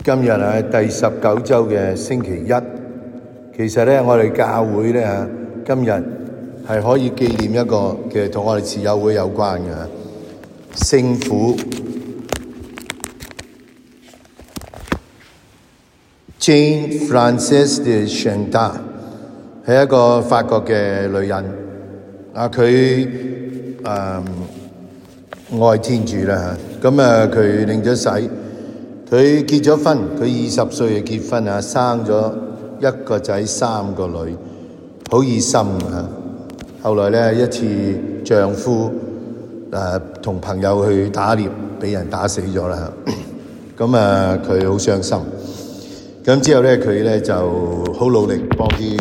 今日係第19週嘅星期一，其實咧我哋教會咧今日係可以紀念一個嘅同我哋慈幼會有關嘅聖婦 Jane Frances de Chantal， 係一個法國嘅女人，佢愛天主啦，咁佢領咗洗。佢結咗婚，佢20歲就結婚生咗一個仔3個女，好熱心啊！後來咧一次丈夫同朋友去打獵，俾人打死咗啦。咁佢好傷心。咁之後咧佢咧就好努力幫啲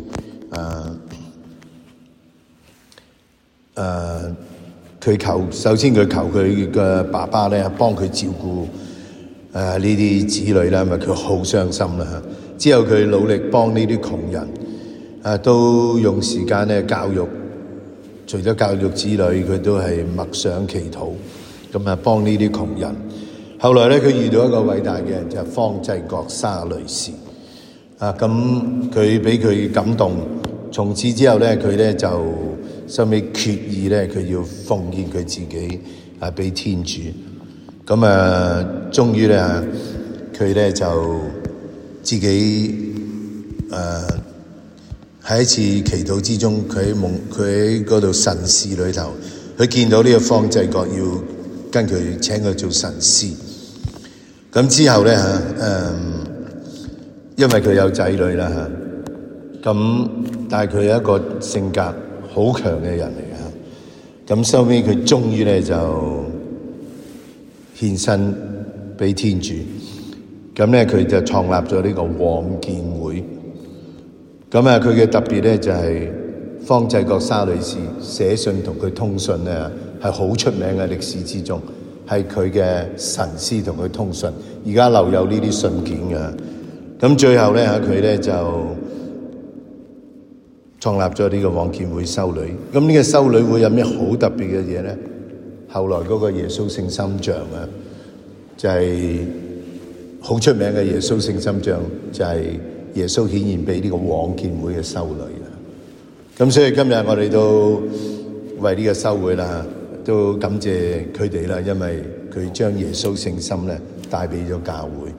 首先佢求佢嘅爸爸咧幫佢照顧呢啲子女啦，因為佢好傷心啦。之後佢努力幫呢啲窮人，都用時間咧教育，除咗教育子女，佢都係默想祈禱，咁幫呢啲窮人。後來咧佢遇到一個偉大嘅人，就係方濟各沙雷氏，咁佢俾佢感動，從此之後咧佢咧就收尾決意咧佢要奉獻佢自己俾天主。咁終於咧，佢咧就自己喺一次祈禱之中，佢喺嗰度神視裏頭，佢見到呢個方濟各要跟佢請佢做神師。咁之後咧因為佢有仔女啦咁但係佢係一個性格好強嘅人嚟嘅，咁收尾佢終於咧就獻身俾天主，咁咧佢就創立咗呢個往見會。咁佢嘅特別咧就係方濟各沙雷氏寫信同佢通訊咧係好出名嘅，歷史之中係佢嘅神師同佢通訊，而家留有呢啲信件嘅。咁最後咧佢咧就創立咗呢個往見會修女。咁呢個修女會有咩好特別嘅嘢咧？後來嗰個耶穌聖心像就係好出名嘅耶穌聖心像，就係耶穌顯現俾呢個往見會嘅修女啦。咁所以今日我哋都為呢個修會啦，都感謝佢哋啦，因為佢將耶穌聖心咧帶俾咗教會。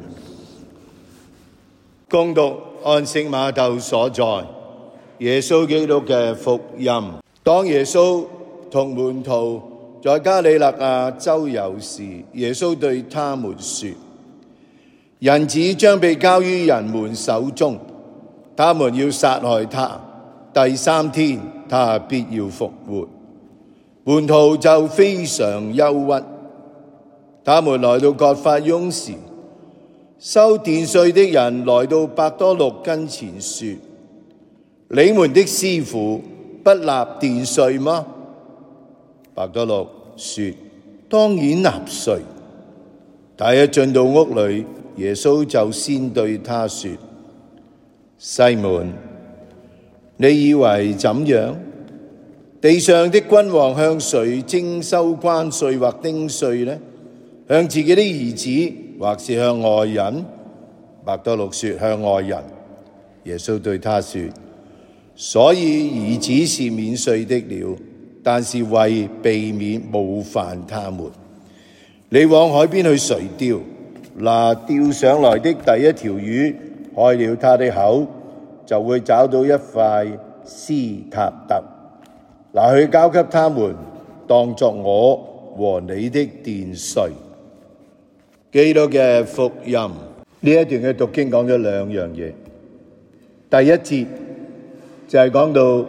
恭讀按聖馬竇所載耶穌基督嘅福音。當耶穌同門徒在加里肋亞周遊時，耶穌對他們說：人子將被交於人們手中，他們要殺害他，第3天他必要復活。門徒就非常憂鬱。他們來到葛法翁時，收殿稅的人來到伯多祿跟前說：你們的師傅不納殿稅嗎？伯多祿說：當然納稅。他一進到屋裏，耶穌就先對他說：西門，你以為怎樣？地上的君王向誰徵收關稅或丁稅呢？向自己的兒子，或是向外人？伯多祿說：向外人。耶穌對他說：所以兒子是免稅的了，但是為避免冒犯他們，你往海邊去垂釣，拿釣上來的第一條魚，開了他的口，就會找到一塊斯塔特，拿去交給他們，當作我和你的殿稅。基督嘅福音。呢一段嘅讀經講咗2樣嘢。第一節就係講到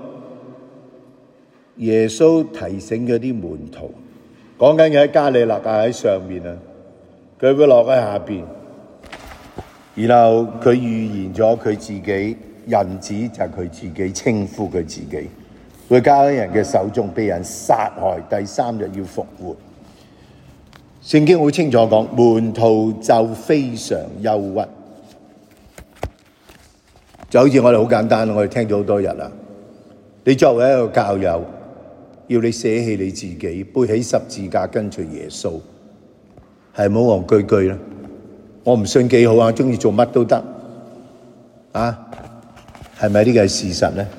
耶穌提醒嗰啲門徒，講緊嘅喺加里肋亞喺上面佢會落喺下邊，然後佢預言咗佢自己，人子就係佢自己，稱呼佢自己會交喺人嘅手中，被人殺害，第3日要復活。聖經好清楚講，門徒就非常憂鬱，就好似我哋好簡單，我哋聽咗好多日啦。你作為一個教友，要你捨棄你自己，背起十字架跟隨耶穌，係唔好戇居居啦。 我唔信幾好啊，中意做乜都得啊，係咪呢個係事實咧？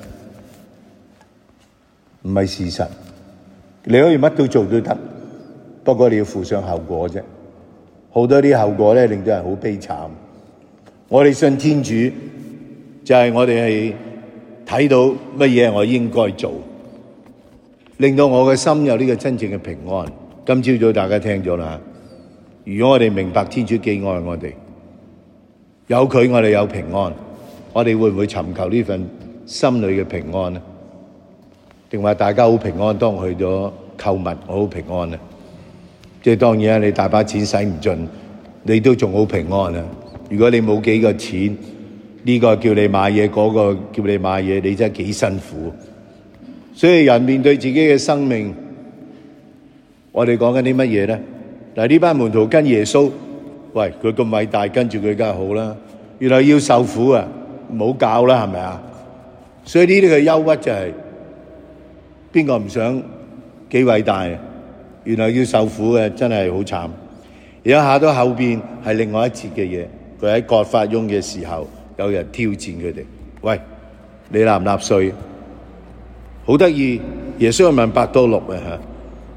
唔係事實，你可以乜都做都得，不過你要負上後果啫。好多啲後果咧，令到人好悲慘。我哋信天主，就係我哋係睇到乜嘢我應該做，令到我嘅心有呢個真正嘅平安。今朝早大家聽咗啦，如果我哋明白天主幾愛我哋，有佢我哋有平安，我哋會唔會尋求呢份心裏嘅平安呢？定話大家好平安，當去咗購物我好平安呢？即係當然啦，你大把錢使唔盡，你都仲好平安啊！如果你冇幾個錢，呢個叫你買嘢，嗰個叫你買嘢，你真係幾辛苦。所以人面對自己嘅生命，我哋講緊啲乜嘢咧？嗱，呢班門徒跟耶穌，喂，佢咁偉大，跟住佢梗係好啦。原來要受苦啊，唔好搞啦，係咪啊？所以呢啲嘅憂鬱就係邊個唔想幾偉大啊？原來要受苦嘅真係好慘。而家下到後邊係另外一節嘅嘢，佢喺葛法翁嘅時候，有人挑戰佢哋，喂，你納唔納稅？好得意，耶穌問伯多祿啊嚇，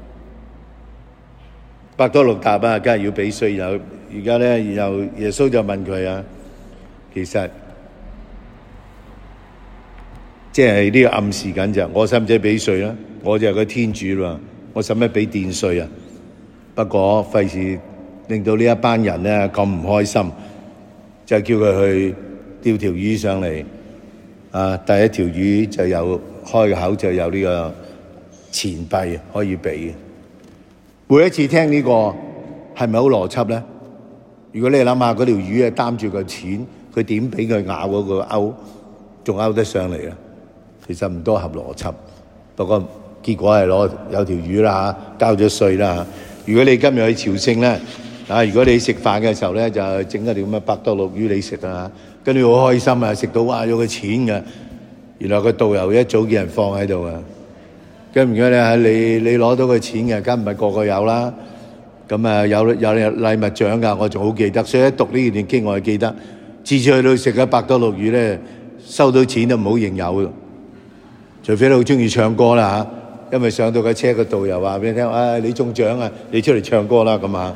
伯多祿答啊，梗係要俾稅。然後而家咧，然後耶穌就問佢啊，其實即係呢個暗示緊就，我使唔使俾稅啦？我就係個天主啦，我使乜俾殿稅啊？不過費事令到呢一班人咧咁唔開心，就叫佢去釣條魚上嚟。啊，第一條魚就有開個口就有呢個錢幣可以俾。每一次聽呢個係咪好邏輯咧？如果你諗下嗰條魚係擔住個錢，佢點俾佢咬嗰個鈎，仲勾得上嚟啊？其實唔多合邏輯。不過結果係攞有條魚啦嚇，交咗稅啦嚇。如果你今日去朝聖咧，啊，如果你食飯嘅時候咧，就整一條咁嘅伯多祿魚你食啊，跟住好開心啊，食到哇有個錢嘅。原來個導遊一早叫人放喺度啊。咁如果你攞到個錢嘅，梗唔係個個有啦。咁啊有禮物獎㗎，我仲好記得。所以一讀呢段經我係記得，次次去到食嘅伯多祿魚咧，收到錢都唔好認有，除非你好中意唱歌啦嚇。因為上到個車個導遊話俾你聽，唉，你中獎啊，你出嚟唱歌啦咁啊。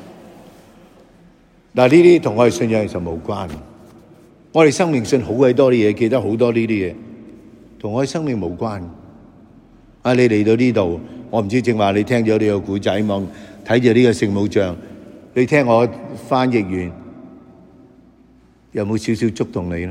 嗱，呢啲同我哋信仰其實無關。我哋生命信好鬼多啲嘢，記得好多呢啲嘢，同我哋生命無關。啊，你嚟到呢度，我唔知正話你聽咗呢個古仔，望睇住呢個聖母像，你聽我翻譯完，有冇少少觸動你咧？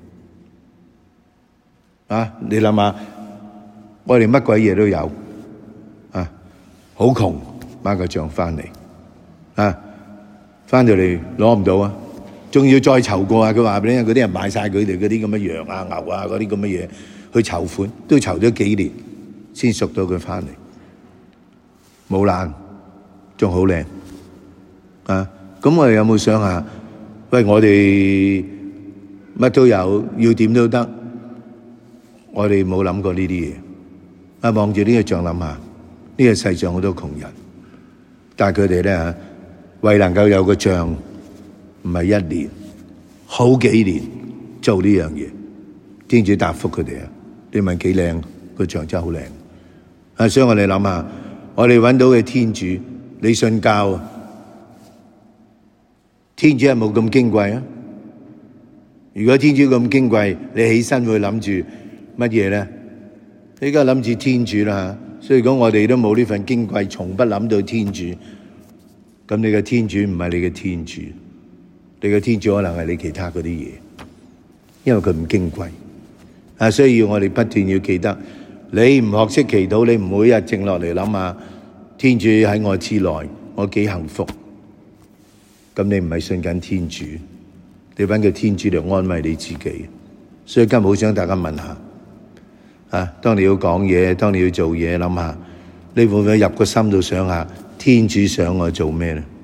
啊，你諗下，我哋乜鬼嘢都有，啊，好窮買個像翻嚟，啊，翻到嚟攞唔到啊，仲要再籌過啊！佢話俾你聽，嗰啲人買晒佢哋嗰啲咁嘅羊啊、牛啊嗰啲咁嘅嘢去籌款，都籌咗幾年先贖到佢翻嚟，冇爛，仲好靚啊！咁我哋有冇想下？喂，我哋乜都有，要點都得，我哋冇諗過呢啲嘢。啊，望住呢個像諗下，呢個世上好多窮人，但係佢哋咧嚇，為能夠有個像，唔係一年，好幾年做呢樣嘢，天主答覆佢哋啊！你問幾靚，個像真係好靚啊！所以我哋諗下，我哋揾到嘅天主，你信教，天主係冇咁矜貴啊！如果天主咁矜貴，你起身會諗住乜嘢咧？你而家諗住天主啦，所以講我哋都冇呢份矜貴，從不諗到天主。咁你嘅天主唔係你嘅天主，你嘅天主可能係你其他嗰啲嘢，因為佢唔矜貴啊。所以要我哋不斷要記得，你唔學識祈禱，你唔每日靜落嚟諗下天主喺我之內，我幾幸福。咁你唔係信緊天主，你揾個天主嚟安慰你自己。所以今日好想大家問下啊，當你要講嘢，當你要做嘢，諗下你會唔會入個心度想下天主想我做咩咧？